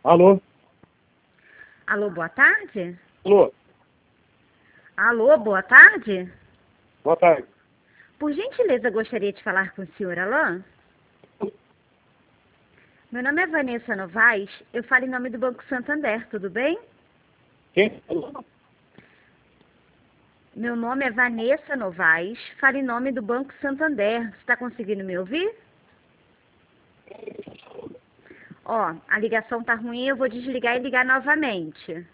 Alô? Alô, boa tarde? Alô? Alô, boa tarde? Boa tarde. Por gentileza, gostaria de falar com o senhor Alain? Meu nome é Vanessa Novaes, eu falo em nome do Banco Santander, tudo bem? Quem? Meu nome é Vanessa Novaes, falo em nome do Banco Santander. Você está conseguindo me ouvir? Ó, a ligação tá ruim, eu vou desligar e ligar novamente.